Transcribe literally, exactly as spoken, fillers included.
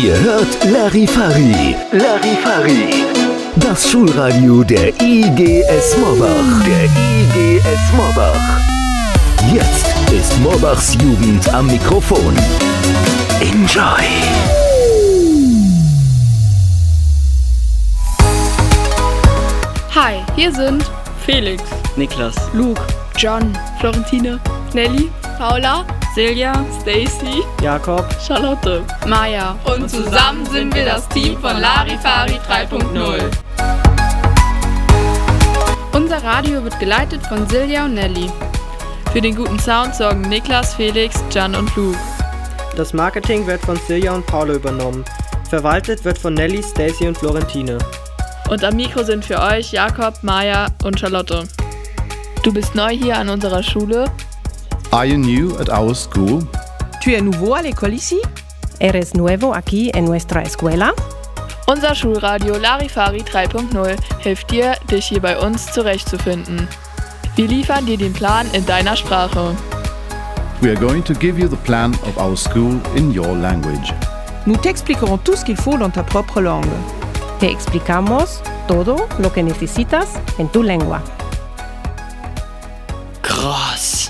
Ihr hört Larifari. Larifari. Das Schulradio der I G S Morbach. Der I G S Morbach. Jetzt ist Morbachs Jugend am Mikrofon. Enjoy. Hi, hier sind Felix, Niklas, Luke, John, Florentine, Nelly, Paula, Silja, Stacy, Jakob, Charlotte, Maya. Und zusammen sind wir das Team von Larifari drei Punkt null. Unser Radio wird geleitet von Silja und Nelly. Für den guten Sound sorgen Niklas, Felix, John und Luke. Das Marketing wird von Silja und Paula übernommen. Verwaltet wird von Nelly, Stacy und Florentine. Und am Mikro sind für euch Jakob, Maya und Charlotte. Du bist neu hier an unserer Schule. Are you new at our school? ¿Tu es nouveau à l'école ici? ¿Eres nuevo aquí en nuestra escuela? Unser Schulradio Larifari drei Punkt null hilft dir, dich hier bei uns zurechtzufinden. Wir liefern dir den Plan in deiner Sprache. We are going to give you the plan of our school in your language. Nous t'expliquerons tout ce qu'il faut dans ta propre langue. Te explicamos todo lo que necesitas en tu lengua. Gross.